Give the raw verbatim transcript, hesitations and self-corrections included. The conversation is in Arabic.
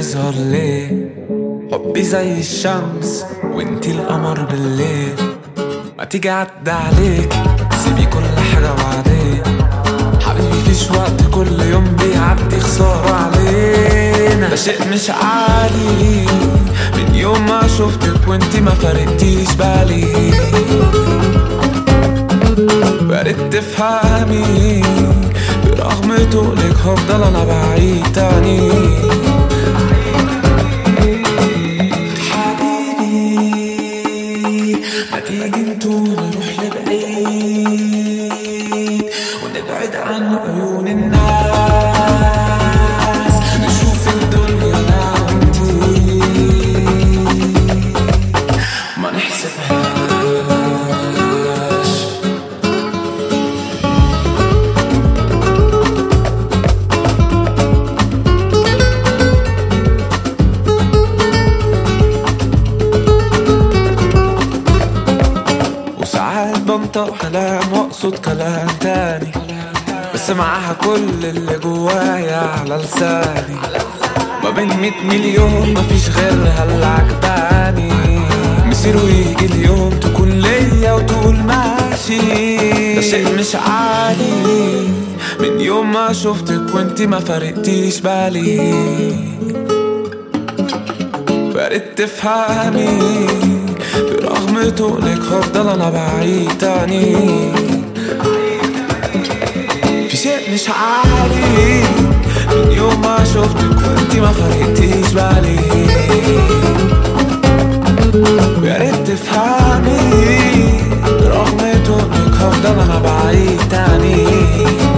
بيظهر ليه؟ حبي زي الشمس وانتي القمر بالليل، ما تيجي عدى عليك سيبي كل حاجة بعدين. حبيبي فيش وقت، كل يوم بيعدي خسارة علينا، ده شيء مش عادي. من يوم ما شفتك وانتي ما فرقتيش بالي، وياريت تفهمي برغم تقلك هفضل انا بعيد تاني. حبيبي ما تيجي نطول نروح لبعيد ونبعد عن عيون الناس، نشوف الدنيا انا وانتي ما نحسبهاش. وساعات بنطق كلام واقصد كلام تاني، بس معاها كل اللي جوايا على لساني. ما بين مية مليون مفيش غيرها اللي عجباني، مصير ويجي اليوم تكون ليا وتقول ماشي، ده شيء مش عادي. من يوم ما شفتك وانتي ما فرقتيش بالي، وياريت تفهمي برغم تقلك هفضل انا بعيد تاني. في شيء مش عادي، من يوم ما شفتك وانتي ما فرقتيش بالي، وياريت تفهمي برغم تقلك هفضل انا بعيد تاني.